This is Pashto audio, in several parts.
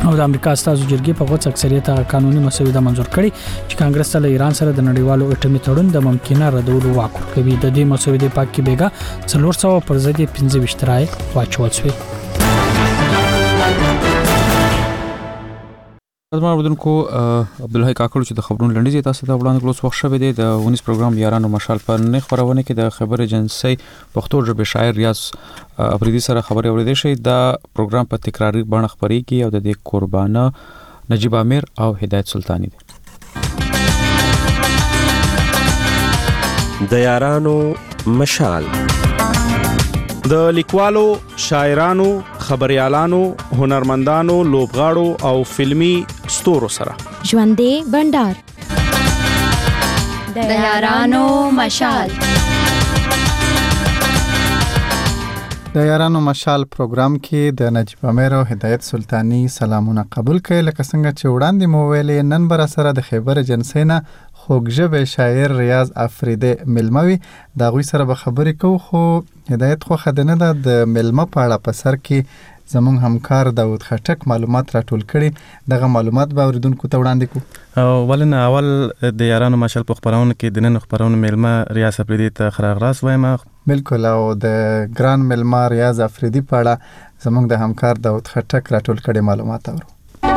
او د امریکا استازو جرګې په غوڅ اکثریت قانوني مسوده منزور کړي چې کانګرس ته له ایران سره د نړیوالو اټومي تړون د ممکنه ردولو واک ورکوي. د دې مسودې پاک کې بیګا 400 پر ضد 15 رای واچول شوی. زما ودونکو عبدالحی کاکړ چې د خبرونو لنډیز تاسو ته وړاندې کړو وخت شوه دی د 19 پروګرام یارانو مشال په نه خبرونه کې د خبر ایجنسی پښتو ژبه شاعر ریاض افریدي سره خبري اورېدل شي. دا پروګرام په تکراری بڼه خبريږي او د دې قربانه نجیب امیر او هدایت سلطانی دي. د یارانو مشال د لیکوالو، شاعرانو، خبريالانو، هنرمندانو، لوبغاړو او فلمی ستورو سره ژوندې بندر د یارانو مشال. د یارانو مشال پروګرام کې د نجیب امیر او هدایت سلطانی سلامونه قبول کړئ. لکه څنګه چې وړاندې مو ویلې نن بر سره د خیبر ایجنسی نه خوږژبه شاعر ریاض افریدی ملموي دا غوي سره به خبرې کوو. خو هدایت خو خدنه د ملمه په اړه په سر کې زمون همکار داود خټک معلومات راټول کړي. دغه معلومات به اوریدونکو ته وړاندې کوو. ولنه اول د یارانو مشال په خبرونه کې د نن خبرونه ملمه ریاض افریدی ته خراغراس وایم. بالکل. او د ګران ملما ریاض افریدی په اړه زمونږ د همکار داود خټک راټول کړي معلومات اورو.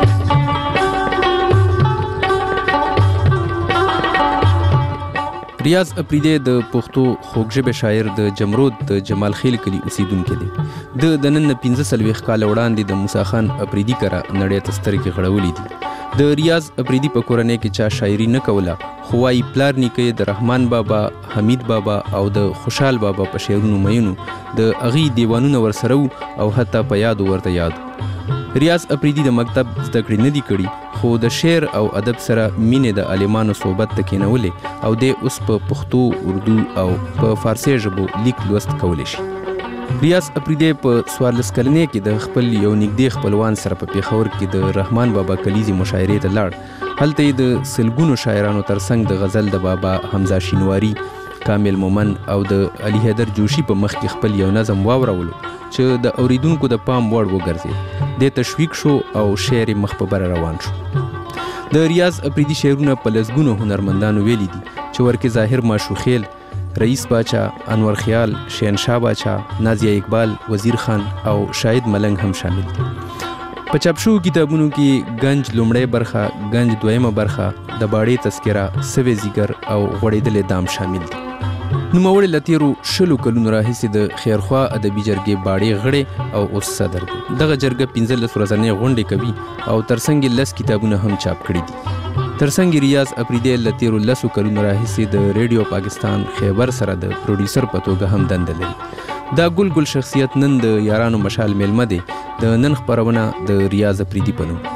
ریاض افریدی د پښتو خوږژبه شاعر د جمرود د جمال خیل کلی اوسیدونکو دی. د نن 15 کال وړاندې د موسی خان افریدی کرا نړۍ تستر کې غړولې دي. د ریاض افریدی په کورنۍ کې چا شاعري نه کوله، خو وايي پلار نیکه د رحمان بابا، حمید بابا او د خوشحال بابا په شعرونو مینو د اغي دیوانونه ورسره او حتی په یاد ورته یاد. ریاض افریدی د مکتب زده کړې نه دی کړي، خو د شعر او ادب سره مینې د عالمانو صحبت تکینولې او د اوس په پښتو، اردو او په فارسی ژبو لیک لوست کولی شي. ریاض افریدی په 14 کلنۍ کې د خپل یو نږدې خپلوان سره په پیښور کې د رحمان بابا کلیزي مشاعرې ته لاړ. هلته د سلګونو شاعرانو ترڅنګ د غزل د بابا حمزه شینواری، کامل مومن او د علي حیدر جوشي په مخ کې خپل یو نظم واورولو چې د اوریدونکو د پام وړ وګرځي. د تشویق شو او شعر مخ په بر روان شو. د ریاض افریدی شعرونه په لسګونو هنرمندانو ویلي دي چې ورکه ظاهر ماشوخیل، رئیس باچا، انور خیال، شهنشاه باچا، نازیه اقبال، وزیر خان او شاهد ملنګ هم شامل دي. په چاپ شوو کتابونو کې گنج لومړی برخه، گنج دویمه برخه، د باړې تذکره، سوي زیګر او غوړېدلې دام شامل دي. نوموړی لتیرو 20 کلونو راهیسې د خیرخوا ادبي جرګې باړې غړي او اوس صدر دی. دغه جرګه 15 ورځنۍ غونډې کوي او ترڅنګ 10 کتابونه هم چاپ کړي دي. ترڅنګ ریاض افریدی لتیرو 10 کلونو راهیسې د ریډیو پاکستان خیبر سره د پروډوسر په توګه هم دنده لري. دا ګل شخصیت نن د یارانو مشال ملمه دی. د نن خبرونه د ریاض افریدی په نوم.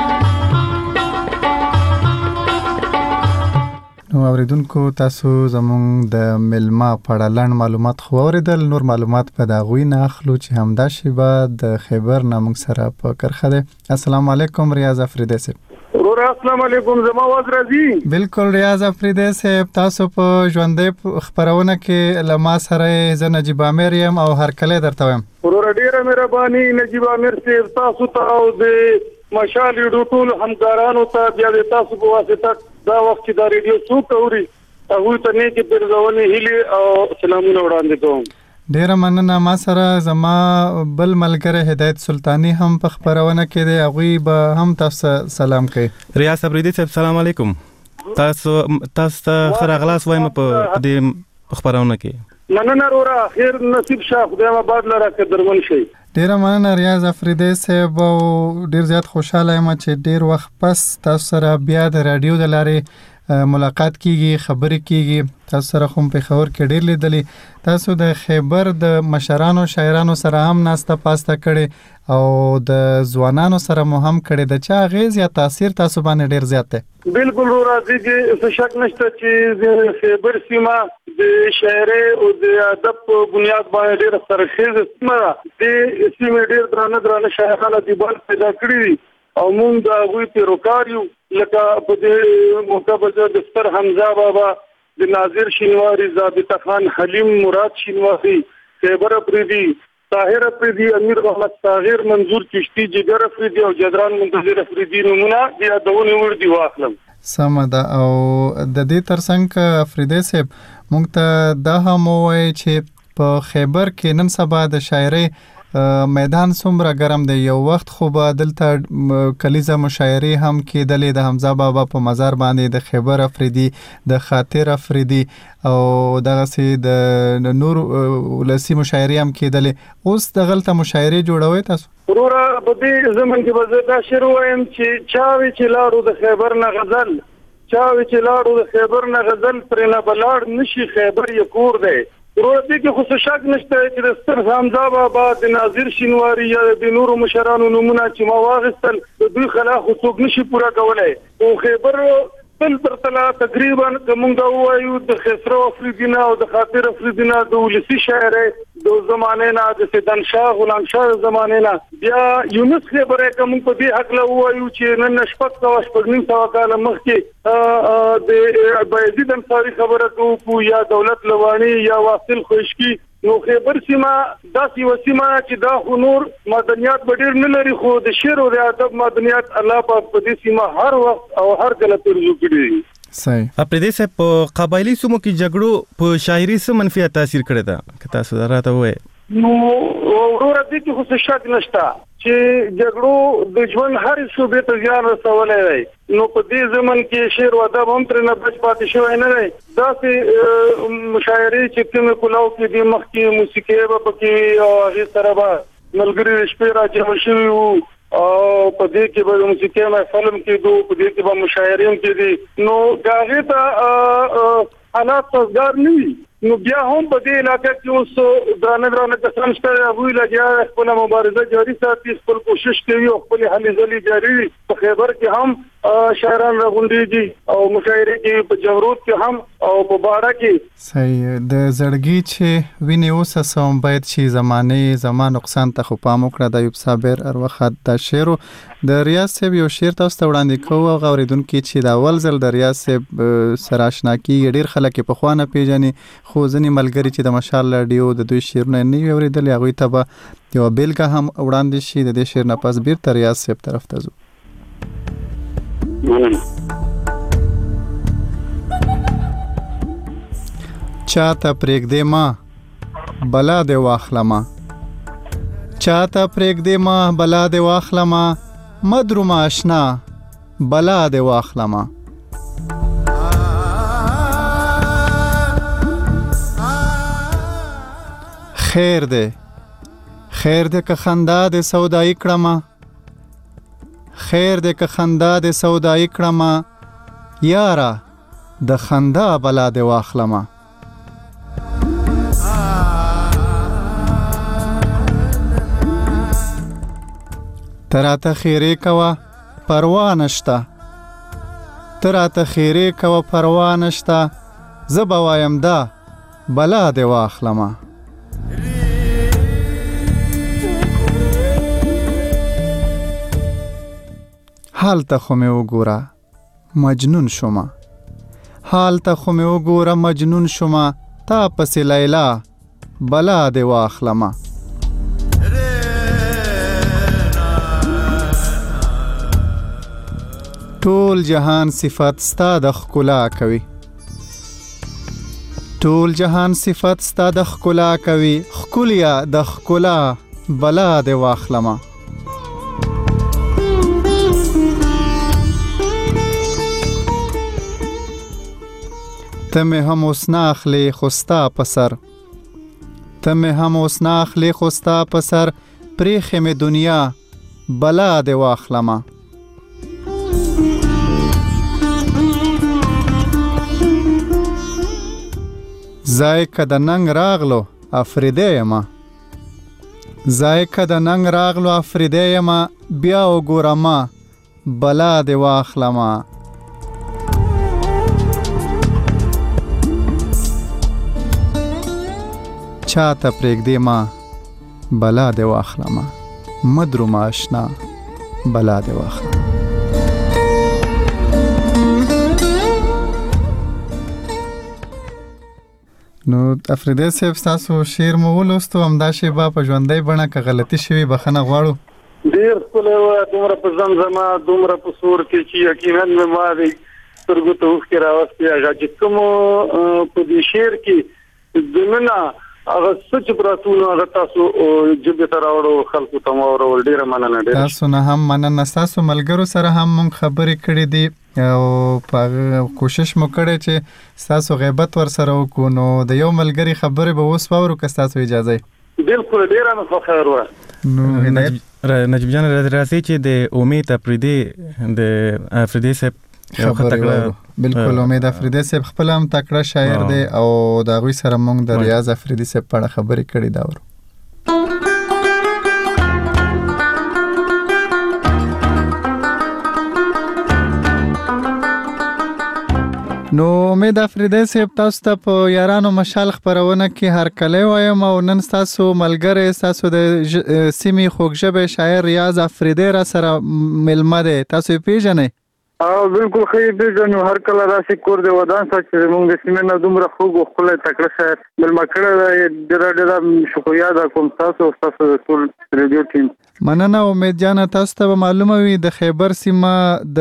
نو اوریدونکو تاسو زمونږ د ملما په اړه لاند معلومات خو اوریدل. نور معلومات په دغوی نه اخلو چې همدا شیبه د خیبر نامنګ سره په کرخه ده. السلام علیکم ریاض افریدی صاحب. السلام علیکم. زما आवाज راځي؟ بالکل ریاض افریدی صاحب. تاسو په ژوندې خبرونه کې لما سره ز نجیب امیر یم او هر کله درته وایم. ورور ډیره مهرباني نجیب امیر صاحب تاسو ته او د مشال یو ټول همکارانو ته بیا د تاسو په واسطه دا وخت دا ریډیو څوک اوري هغه ته نه کې پرځونې هلي او سلامونه وړاندې کوم. ډیره مننه. ما سره زما بل ملګری هدایت سلطانی هم په خبرونه کې دی، هغه به هم تاسو سلام کوي. ریاض افریدی صاحب سلام علیکم. تاسو خراغلاس وایم په دې خبرونه کې. مننه وروره، خیر نصیب شه، خدای آباد لره کې درمن شي. ډیره مننه ریاض افریدی صاحب. او ډیر زیات خوشاله یم چې ډیر وخت پس تاسو سره بیا د رادیو د لارې ملاقات کیږي، خبرې کیږي. تاسو سره هم په خبر کې ډیر لیدلې. تاسو د خیبر د مشرانو شاعرانو سره هم ناسته پاسته کړي او د ځوانانو سره مو هم کړي. د چا غیز یا تاثیر تاسو باندې ډیر زیات دی؟ بالکل راځي چې څه شک نشته چې د خیبر سیمه د شاعري او د ادب په بنیاد باندې ډیر سرخیز سیمه د سیمه ډیر درانه شاعرانو د بل پیدا کړی او موږ د غوي پیروکاریو لکه په دې مقابله د ستر حمزه بابا، د ناظر شینواری، ضابطه خان حلیم، مراد شینواری، خیبر افریدی طاهر افریدي، امیر محمد طاهر، منظور چشتي، جګر افریدي او جدران منتظر افریدي نمونه د یادونې وړ دي واخلم. سمه ده. او د دې ترڅنګ افریدي صاحب موږ ته دا هم وایي چې په خیبر کې نن سبا د شاعرۍ میدان څومره ګرم دی. یو وخت خو به دلته کلیزه مشاعرې هم کېدلې د حمزه بابا په مزار باندې، د خیبر افریدي، د خاطر افریدي او دغسې د نور ولسي مشاعرې هم کېدلې. اوس دغلته مشاعرې جوړوي تاسو؟ وروره په دې زمن کې به زه دا شعر وایم چې چاوي چې لاړو د خیبر نه غزل، چاوي چې لاړو د خیبر نه غزل، پرې نه بلاړ نشي خیبر یې کور دی. وروره دې کې خو څه شک نشته چې د ستر حمزه بابا، د ناظر شینواري یا د نورو مشرانو نومونه چې ما واخیستل د دوی خلا خو څوک نشي پوره کولی. او خیبر تل تر تله تقریبا که موږ ووایو د خسرو افریدي نه او د خاطر افریدي نه د ولسي شاعرۍ د زمانې نه، د سیدن شاه غلام شاه زمانې نه، بیا یونس خیبر که موږ په دې هکله ووایو چې نن شپږ کاله مخکې د بایزید انصاري خبره کوو یا دولت لوانی یا واصل خوشکی، نو خیبر سیمه داسې یوه سیمه چې دا خو نور معدنیات به ډېر نه لري، خو د شعر او د ادب معدنیات الله پاک په دې سیمه هر وخت او هر کله پرزو کړي دي. صحیح. افریدي صاحب په قبایلي سیمو کې جګړو په شاعري څه منفي تاثیر کړی ده که تاسو راته ووایئ؟ نو وروره دې کې خو څه شک نشته چې جګړو د ژوند هرې صوبې ته زیان رسولی دی. نو په دې زمن کې شعر و ادب هم ترې نه بچ پاتې شوی نه دی. داسې مشاعرې چې کومې کلاو کې دي مخکې موسیقي به پکې وي او هغې سره به ملګري د شپې راجمع شوي وو او په دې کې به موسیقي محفل هم کېدو، په دې کې به مشاعرې هم کېدي. نو د هغې ته حالات سازګار نه وي. نو بیا هم په دې علاقه کې اوس درانه کسان شته، هغوی لګیا خپله مبارزه جاري ساتي، خپل کوشش کوي او خپلې هلې ځلې جاري وي. په خیبر کې هم شاعران راغونډېږي او مشاعرې کوي، په جمرود کې هم او په باړه کې. صحیح. د زړګي چې وینې وسوسوم باید چې زمانې زما نقصان ته خو پام وکړه. د ایوب صابر اروخت دا شعر د ریاض صاحب یو شعر تاسو ته وړاندې کوو او اورېدونکي چې د اول ځل د ریاض صاحب سره اشنا کېږي، ډېر خلک یې پخوا نه پېژني، خو ځینې ملګري چې د مشال راډیو د دوی شعرونه نه وي اورېدلي هغوی ته به یوه بیلګه هم وړاندې شي. د دې شعر نه پس بیرته ریاض صاحب طرف ته ځو. چاته پرېږدې ما بلا دې واخلمه، چاته پرېږدې ما بلا دې واخلمه، مدرومه اشنا بلا دې واخلمه. خیر دې که خندا دې سودایي کړمه، خیر دې که خندا دې سودایي کړمه، یاره د خندا بلا دې واخلمه. ته راته خیرې کوه پروا نشته، ته راته خیرې کوه پروا نشته، زه به وایم دا بلا دې واخلمه. حال ته خو مې وګوره مجنون شومه، حال ته خو مې وګوره مجنون شومه، تا پسې لیلا بلا دې واخلمه. ټول جهان صفت ستا د ښکلا کوي، ټول جهان صفت ستا د ښکلا کوي، ښکلیا د ښکلا بلا دې واخلمه. ته مې هم اوس نه اخلې خو ستا په سر، ته مې هم اوس نه اخلې خو ستا په سر، پرېښې مې دنیا بلا دې واخلمه. ځای که د ننګ راغلو افریدی یمه، ځای که د ننګ راغلو افریدی یمه، بیا وګوره ما بلا دې واخلمه. چاته پرېږدې ما بلا دې واخلمه، مدرومه اشنا بلا دې واخلمه. نو افریدی صاحب تاسو شعر مو ولوستو همدا شیبه په ژوندۍ بڼه که غلطي شوي بخښنه غواړو. ډېر ښکلی وه، دومره په زمزمه دومره په سور کې چې یقینا مې ما د سترګو ته اوښکې راوستې. هغه چې کومو په دې شعر کې دننه هغه څه چې پراته نو هغه تاسو ژبې ته راوړو، خلکو ته مو اورول. ډېره مننه. تاسو نه هم مننه. ستاسو ملګرو سره هم موږ خبرې کړې دي او په کوشش مو کړی چې ستاسو غیبت ورسره وکړو. نو د یو ملګري خبرې به اوس واورو که ستاسو اجازه وي. بالکل، ډېره مو په خیر وه. نو نجیب جان راځي چې د امید افریدی صاحب بالکل امید افریدی صاحب خپل هم تکړه شاعر دی او د هغوی سره موږ د ریاض افریدی صاحب په اړه خبرې کړې دا ورو. نو امید افریدی صاحب تاسو ته په یارانو مشال خبرونه کې هرکلی وایم او نن ستاسو ملګری ستاسو د سیمې خوږژبی شاعر ریاض افریدی را سره مېلمه دی. تاسو یې پیژنئ؟ بالکل ښه یې پیژنو. هر کله راشي کور د ودان سره چې زموږ د سیمې نه دومره خوږ او ښکلی تکړه شاعر مېلمه کړی دی. ډېره شکریه ده کوم ستاسو او ستاسو د ټول ریډیو ټیم. مننه امید جانه. تاسو ته به معلومه وي د خیبر سیمه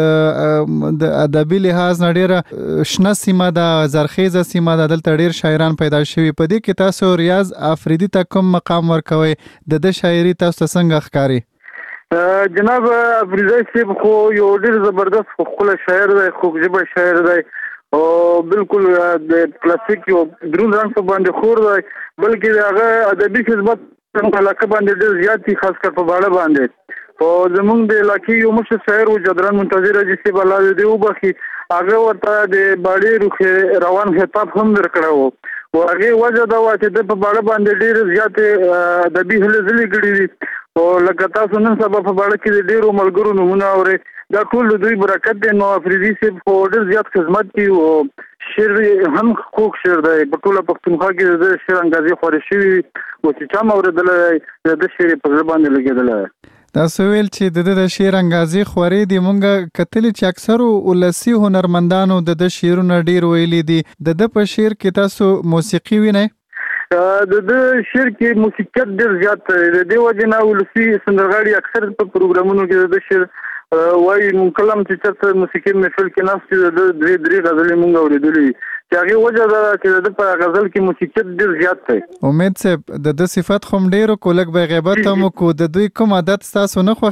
د ادبي لحاظ نه ډېره شنه سیمه ده، زرخیزه سیمه ده. دلته ډېر شاعران پیدا شوي. په دې کې تاسو ریاض افریدي ته کوم مقام ورکوئ؟ د ده شاعري تاسو ته څنګه ښکاري؟ جناب افریدی صاحب خو یو ډېر زبردست خو ښکلی شاعر دی، خوږژبی شاعر دی او بالکل د کلاسیک یو دروند رنګ په باندې خور دی، بلکې د هغه ادبي خدمت په علاقه باندې ډېر زیات دي، خاص کر په باړه باندې. او زمونږ د علاقې یو مشر شاعر و جدران منتظر حاجي صاحب الله دې وبخي، هغه ورته د باړې روخې روان خطاب هم ورکړی و او هغې وجه دا وه چې د په باړه باندې ډېرې زیاتې ادبي هلې ځلې کړي دي. او لکه تاسو نن سبا په باړه کې د ډېرو ملګرو نومونه اورئ، دا ټول د دوی برکت دی. نو افریدي صاحب خو ډېر زیات خدمت کوي او شعر هم خوږ شعر دی. په ټوله پښتونخوا کې د شعر انګازې خورې شوي او چې چا م اورېدلی دی د ده شعر یې په زړه باندې لګېدلی دی. تاسو ویل چې د ده د شعر انګازې خورې دي. مونږ کتلي چې اکثرو ولسي هنرمندانو د ده شعرونه ډېر ویلي دي. د ده په شعر کې تاسو موسیقي وینئ؟ د ده شعر کې موسیقیت ډېر زیات دی. د دې وجې نه ولسي سندرغاړي اکثر په پروګرامونو کې د ده شعر وایي. مونږ کله هم چې چېرته موسیقي محفل کې ناست یو د ده دوې درې غزلې مونږ اورېدلې وي چې هغې وجه دا ده چې د ده په غزل کې موسیقیت ډېر زیات دی. امید صاحب د ده صفت خو هم ډېر وکړو، لږ به غیبت هم وکړو. د دوی کوم عادت ستاسو نه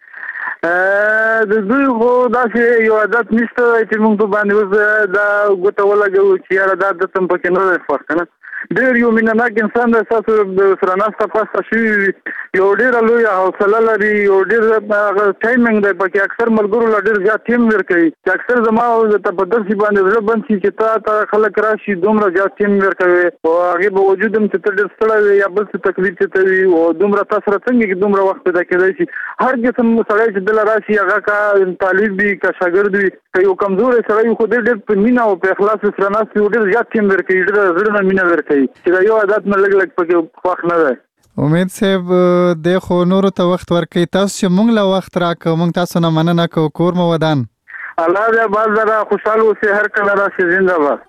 خوښېږي؟ د دوی خو داسې یو عادت نشته دی چې مونږ په باندې اوس دا ګوته ولګوو چې یاره دا عادت هم پکې نه دی خوښ که نه. ډېر یو مینهناک انسان دی، ستاسو سره ناسته پاسته شوي وي، یو ډېره لویه حوصله لري، یو ډېر هغه ټایمنګ دی پکې. اکثر ملګرو له ډېر زیات ټیم ورکوي چې اکثر زما ته په داسې باندې زړه بند شي چې تا خلک راشي دومره زیات ټیم ورکوي او هغې به وجود هم چې ته ډېر ستړی وي یا بل څه تکلیف چې ته وي او دومره تا سره څنګه کې دومره وخت پیدا کېدی شي. هر قسم سړی چې دله راشي هغه که طالب وي که شاګرد وي که یو کمزوری سړی وي خو ډېر په مینه او په اخلاص سره ناست وي، ډېر زیات ټیم ورکوي، ډېر زړه نه مینه ورکوي چې دا یو عادت نه لږ پکې خوښ نه دی. امید صاحب دی خو نورو ته وخت ورکوي، تاسو چې موږ له وخت راکړو موږ تاسو نه مننه کوو. کور مو ودان. الله دې آباد لره خوشحال اوسئ، هر کله راشئ. زنده باد.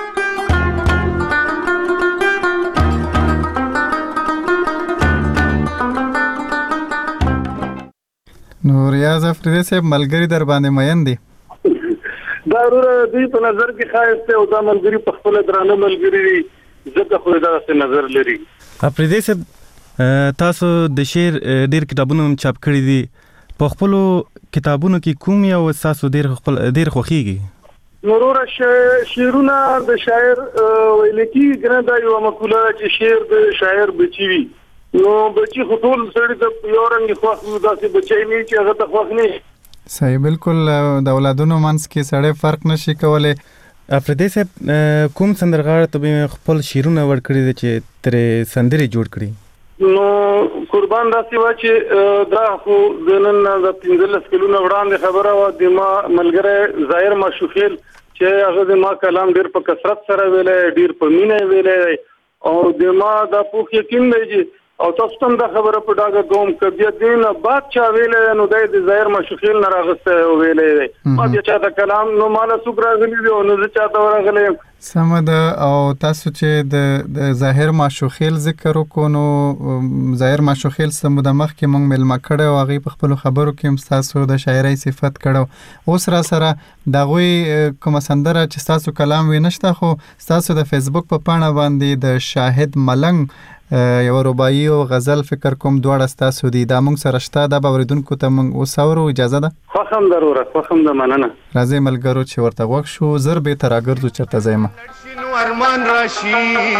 نو ریاض افریدی صاحب ملګري در باندې مین دي؟ دا وروره دوی په نظر کې ښایست دی او دا ملګري په خپله درانه ملګري دي، ځکه خو یې دغسې نظر لري. افریدی صاحب تاسو د شعر ډېر کتابونه هم چاپ کړي دي، په خپلو کتابونو کې کوم یو ستاسو ډېر خوښیږي؟ نو وروره شعرونه د شاعر ویل کېږي که نه، دا یوه مقوله چې شعر د شاعر بچي وي. نو بچي خو ټول سړي ته یو رنګ خوښ وي، داسې بچی نه چې هغه ته خوښ نه وي. صحیح، بالکل د اولادونو منځ کې سړی فرق نشي کولی. افریدی صاحب کوم سندرغاړي ته به خپل شعرونه ورکړي دي چې ترې سندرې جوړ کړي؟ نو قربان داسې وه چې دا خو د نن د 15 کلونو وړاندې خبره وه. د ما ملګری ظاهر ماشوخیل چې هغه د ما کلام ډېر په کثرت سره ویلی، ډېر په مینه یې ویلی او د ما دا پوخ یقین دی چې او تاسو ته دا خبره په ډاګه کوم ک بیا دین بعد چا ویلې نو د ظاهر مشخیل نه راغسته ویلې ما بیا چا دا کلام نو مال سوګ راغلی دی نو زه چا ته ورغلی سمد او تاسو چې د ظاهر ماشوخیل ذکر وکونو ظاهر ماشوخیل سمو د مخ کې مونږ ملما کړه او هغه په خپل خبرو کې تاسو د شاعرۍ صفت کړه اوس را سره دغه کوم سندره چې تاسو کلام وینښت خو تاسو د فیسبوک په پاڼه باندې د شاهد ملنګ یو رباعي او غزل فکر کوم دواړه تاسو دي دا مونږ سره شته دا باوریدونکو ته مونږ اوسورو اجازه ده خوښم ضرورت خوښم د مننه راځي ملګرو چې ورته وښ شو زر به تر اگرځو چرته زېما نو ارمان راشي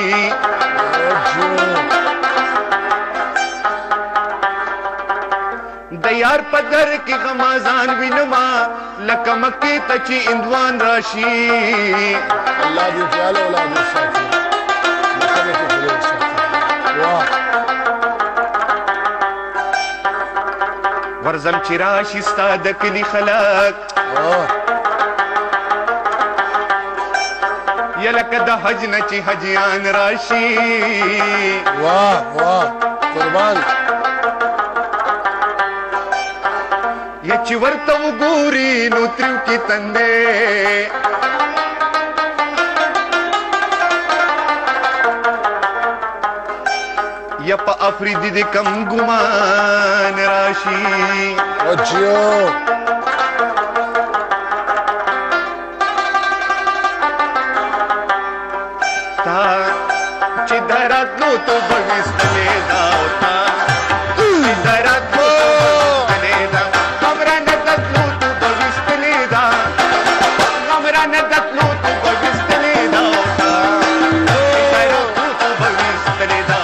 د یار پدر کې غمازان وینما لکه مکه ته چې اندوان راشي الله دې جلال اولاد ساتي ورزم چې راشي ستا د کلی خلک یا لکه د حج نه چې حجیان راشي واه واه قربان یا چې ورته وګوري نو تریو کې تندې یا په افریدي د کم ګمان راشي اچھو تا چې دراتلو تو بويستلې دا تا چې دراتلو تلې دا خبره نه دتلو تو بويستلې دا خبره نه دتلو تو بويستلې دا تا چې دراتلو تو بويستلې دا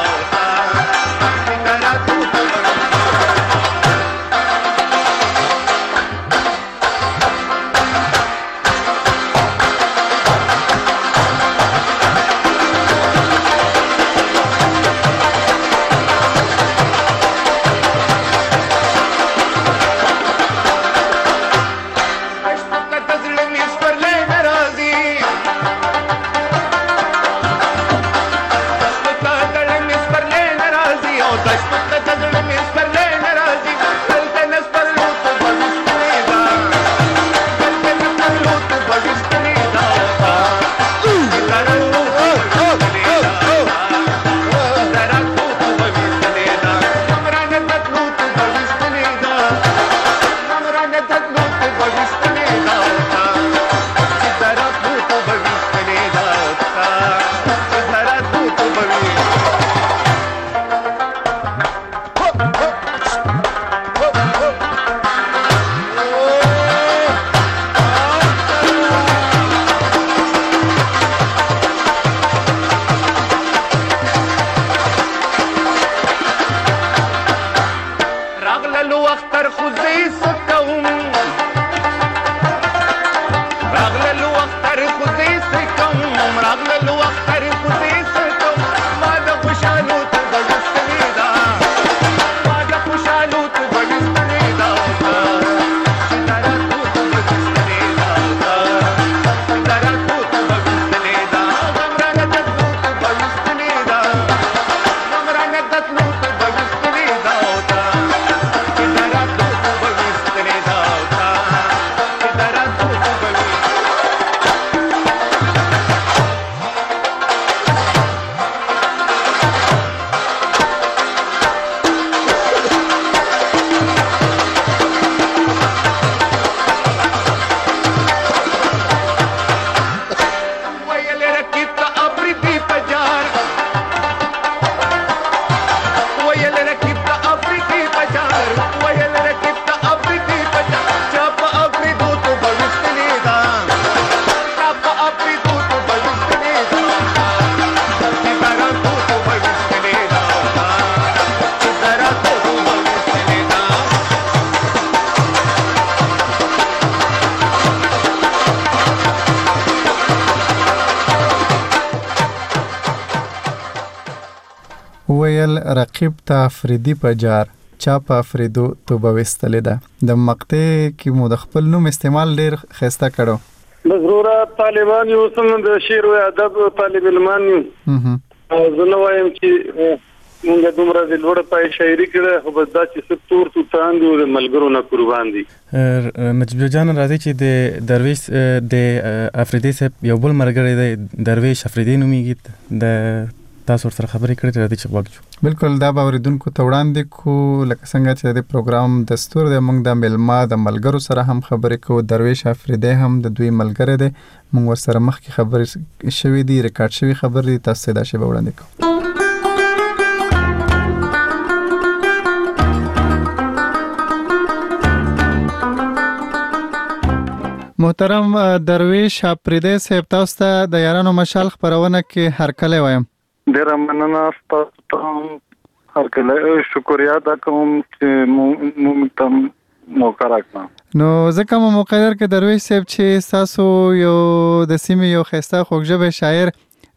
ویل رقیب ته افریدي پجار چا په افریدو توبه وستلې ده د مقطع کې مو د خپل نوم استعمال ډیر خسته کړو ضرورت طالبان یو سم د شعر او ادب طالب علمان یو زه نو وایم چې مونږ دومره د لوړ پای شاعري کړه خو بس دا چې سپتور تو تاندو د ملګرو نه قربان دي. نجیب جان راځي چې د درویش د افریدي صاحب یو بل مرګری دی درویش افریدي نومیږي د تاسو سره خبرې کړې راځي چې وګورئ. بالکل دا به اوریدونکو ته وړاندې کو لکه څنګه چې د پروګرام دستور دی موږ د ملما د ملګرو سره هم خبرې کوو. درویش افریدي هم د دوی ملګری دی موږ ورسره مخکې خبرې شوې دي ریکارډ شوې خبرې دي تاسو دا شی به وړاندې کوو. محترم درویش افریدي صاحب تاسو ته د یارانو مشال خبرونه کې هرکلی وایم. ډیره مننه تاسو ته هرکله شکریا دا کوم چې موږ ته موقع راکړه. نو ځکه مو مقرر کې درویش صاحب چې تاسو یو د سیمې یو ښایسته خوږژبی شاعر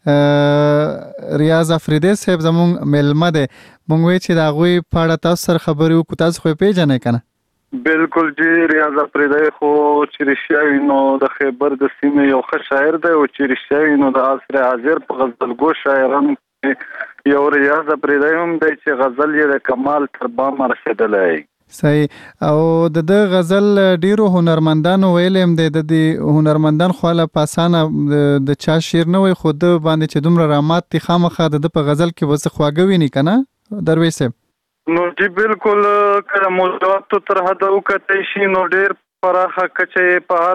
ریاض افریدي صاحب زموږ میلمه دی موږ وایو چې د هغوی په اړه تاسو سره خبرې وکړو. تاسو خو یې پیژنئ که نه؟ بالکل جی ریاض افریدي خو چې رښتیا وي نو د خیبر د سیمې یو ښه شاعر دی او چې رښتیا وي نو د عصر حاضر په غزلګو شاعرانو یو ریاض افریدي هم دی چې غزل یې د کمال تر بامه رسېدلی. صحیح. او د غزل ډیرو هنرمندانو ویلی هم دی د هنرمندان خو هله په اسانه د چا شعر نه وي خو ده باندې چې دومره رامات دي خامخا د ده په غزل کې به څه خواږه ویني که نه درویش صاحب؟ نو جی بالکل کله موضوعات تر حده وکتای شي نو ډیر پراخه کچې په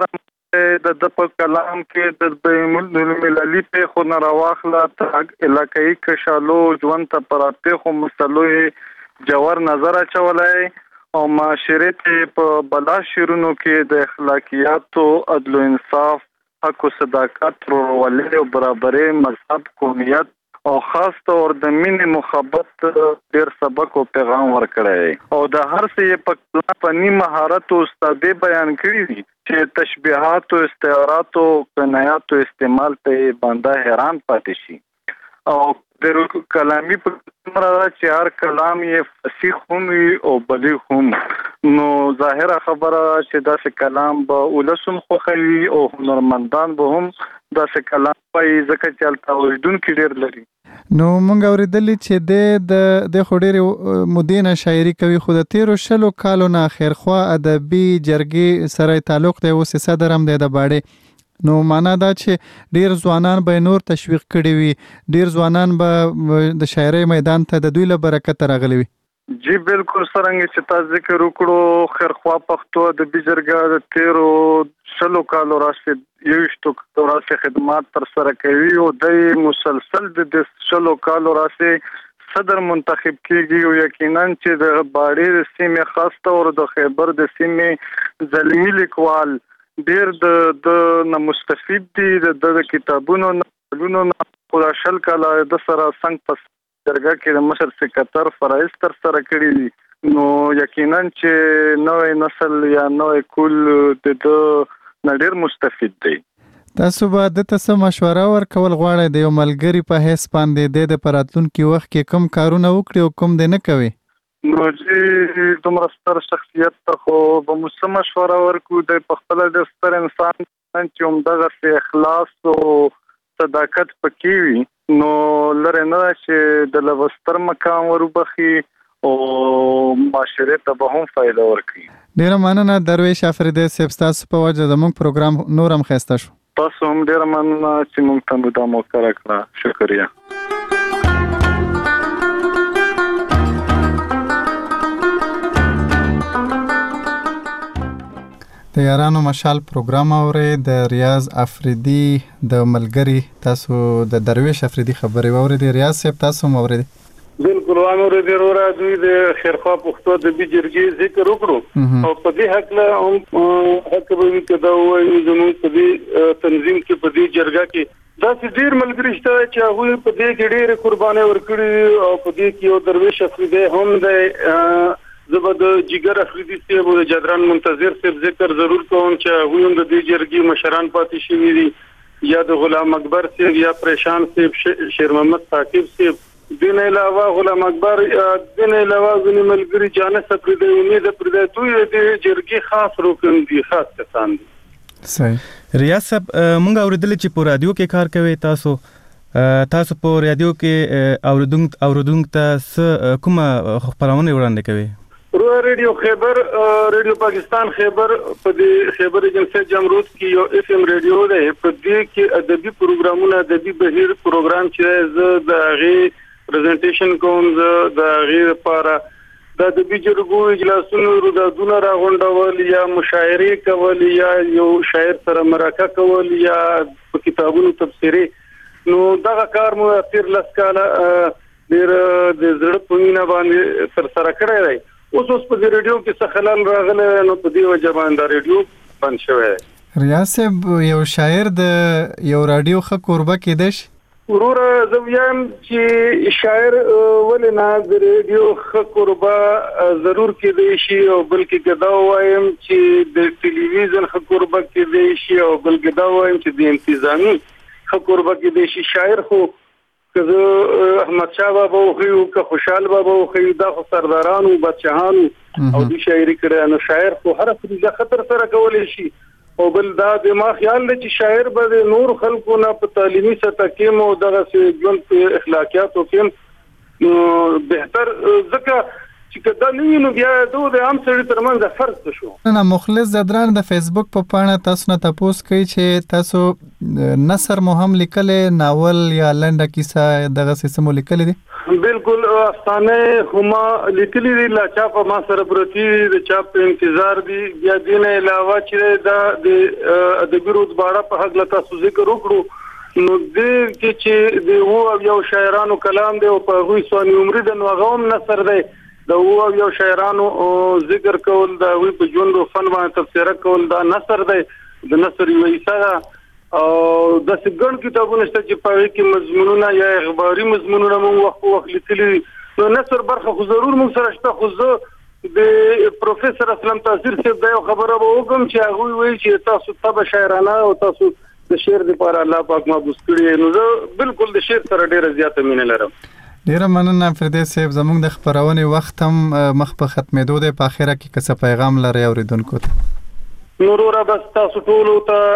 هر د په کلام کې د بین المللي په خو نه راواخله علاقايي کشالو ژوند ته پراته خو مسلو جوهر نظر اچولای او معاشره ته په بلا شیرونو کې د اخلاقیات او عدل او انصاف حق او صداقت ورولې او برابرۍ مذهب قومیت او خاص طور د مینې محبت ډیر سبق او پیغام ورکړی او د هر څه په فني مهارت او استادې بیان کړی دي چې تشبیهات او استعارات او کنایات او استعمال ته باندې حیران پاتې شي او د کلامي په مراد چې هر کلام یې فصیح هم او بلیغ هم نو ظاهره خبره چې دا څه کلام به ولسم خوخوي او هنرمندان به هم دا څه کلام پای ځکه چې الته اوریدونکي ډیر لري. نو مونږ اوریدلی چې د خو ډېرې مودې نه شاعري کوي خو د تیرو 20 کالو نه خیرخوا ادبي جرګې سره تعلق دی اوس صدر هم دی د باړې. نو معنا دا چې ډیر ځوانان به نور تشویق کړي وي ډیر ځوانان به د شاعرۍ میدان ته د دوی له برکته راغلي وي. جی بالکل څرنګه چې تاسو ذکر وکړو خیرخوا پښتو ادبي جرګه د تیرو 20 کالو راځي 21 کالو راځي خدمات تر سره کوي او د مسلسل د 20 کالو راځي صدر منتخب کیږي او یقینا چې د باړې د سیمې خاص طور د خیبر د سیمې زلمی لیکوال ډیر د مستفید دي د کتابونو نه خو شل کاله د سره څنګه په جرګه کې د مشر سکرټر فرایض تر سره کړی دي نو یقینا چې نوې نسل یا نوې کول د ډیر مستفید دی. تاسو به د تاسو مشوره ورکول غواړئ د یو ملګری په حیث باندې د پراتلونکي وخت کې کوم کارونه وکړي او کوم دې نه کوي؟ نو چې دومره ستر شخصیت ته خو به موږ مشوره ورکو د خپل د ستر انسان چې همدغه اخلاص او صداقت پکې وي نو لره نه چې د لوستر مقام وربخي او معاشره ته به هم فائدہ ورکړي. ډیره مننه درویش افریدي صاحب تاسو په وجه زموږ پروګرام نورم خسته شو. تاسو هم ډیره مننه چې موږ ته دا موقع راکړه. شکریا. د یارانو مشال پروګرام اوري د ریاض افریدي د ملګری تاسو د درویش افریدي خبرې واورئ. ریاض صاحب تاسو هم اورئ؟ بالکل واورئ. ډیره دوی د خیرخوا پښتو د بي جرګې ذکر وکړو او په دې حق له هم حق به کدا وایي زموږ په دې تنظیم کې په دې جرګه کې دا چې ډیر ملګری شته چې هغه په دې کې ډېر قرباني ورکړي او په دې کې یو درویش افریدي هم د زبد جګر افریدي صاحب او جدران منتظر صاحب ذکر ضرور کوم چې هغه هم د دې جرګې مشران پاتې شوي دي یا د غلام اکبر صاحب یا پریشان صاحب شیر محمد ثاقب صاحب دین علاوه غلام اکبر دین علاوه غنی ملګری جانس افریدي امید افریدي دوی د جرګې خاص رکن دي خاص کسان دي. صحیح. ریاض صاحب مونږ اوریدل چې په رادیو کې کار کوي تاسو تاسو په رادیو کې اوریدونکو ته کومه خبرونه وړاندې کوي؟ ریډیو خیبر، ریډیو پاکستان خیبر په دې خیبر ایجنسی جمرود کې یو اف ام ریډیو دی. په دې کې ادبي پروګرامونه، ادبي بهیر پروګرام چې زه د هغې پریزنټیشن کوم، زه د هغې لپاره د ادبي جرګو اجلاسونو رودادونه راغونډول یا مشاعرې کول یا یو شاعر سره مرکه کول یا په کتابونو تبصرې. نو دغه کار مو تیر 10 کاله ډېر د زړه په مینه باندې ترسره کړی دی. اوس په دې ریډیو کې څه خلل راغلی نو په دې وجه باندې ریډیو بند شوی دی. ریاض صاحب، یو شاعر د یو رادیو ښه کوربه کېدای شي؟ وروره زه وایم چې شاعر ولې نه د ریډیو ښه کوربه ضرور کېدای شي، او بلکې که دا وایم چې د ټلویزیون ښه کوربه کېدای شي، او بلکې دا وایم چې د انتظامی ښه کوربه کېدای شي. شاعر خو که زه احمد شاه بابا وخیو، که خوشحال بابا وخیو، دا خو سردارانو بادشاهانو او د شاعري کړی. نو شاعر خو هر فریضه خطر سره کولی شي. او بل دا د ما خیال دی چې شاعر به د نور خلکو نه په تعلیمي سطح کې مو دغه ژوند په اخلاقیاتو کې نو بهتر، ځکه چې کدا نه نو بیا د عام سړي ترمنځ فرق څه شو. نه مخلص زدران د فیسبوک په پاڼه تاسو نه تاسو کوي چې تاسو نثر مو هم لیکلې، ناول یا لنډه کیسه دغه څه مو لیکلې دي؟ بالکل افسانه هما لیکلې دي، لا چاپ ما سره پرتی د چاپ په انتظار دي. بیا دین علاوه چې د ادبي رتبه په حق لته تاسو ذکر وکړو نو د چې د یو شاعرانو کلام دی او په غوي سواني عمر د نوغوم نثر دی، د یو شاعرانو ذکر کول، د وی په ژوند او فن باندې تفسیر کول، دا نثر دی. د نثر یو حصہ او د څنګه کتابونه چې په کې مضمونونه یا اخباري مضمونونه موږ وخت لیکلي. نو نثر برخه خو ضرور موږ سره شته. خو زه د پروفیسور اسلام تاثیر صاحب دا خبره به وکم چې هغه وایي چې تاسو تبه شاعرانه او تاسو د شعر لپاره الله پاک محبوس کړی. نو زه بالکل د شعر سره ډیره زیاته مینه لرم. ډیره مننه فردوس صاحب. زموږ د خبرونې وخت هم مخ په ختمېدو دی. په اخره کې څه پیغام لري اوریدونکو ته؟ نورو را بس تاسو ټولو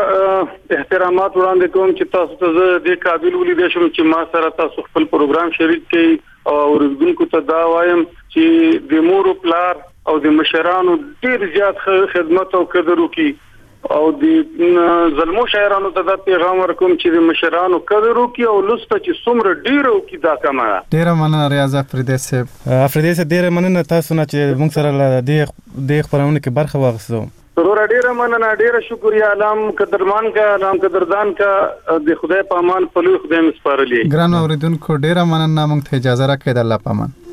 ته احترامات وړاندې کوم چې تاسو ته زه د قابل ولیدای شم چې ما سره تاسو خپل پروګرام شریک کړئ، او اوریدونکو ته دا وایم چې د مور او پلار او د مشرانو ډیر زیات خدمت او قدر وکړي، او د ظلمو شاعرانو ته دا پیغام ورکوم چې د مشرانو قدر وکړي او لسته چې څومره ډیر وکړي دا کمه. ډیره مننه ریاض فردوس صاحب. فردوس ډیره مننه تاسو نه چې موږ سره د خبرونه کې برخه واخیستو. ضرور ډیره مننه، ډیره شکریا. علام قدرمان کا، علام قدردان کا، د خدای په امان په لوی خدای مسپارلی. ګران اوریدونکو ډیره مننه، موږ ته اجازه راکړئ. د الله په امان.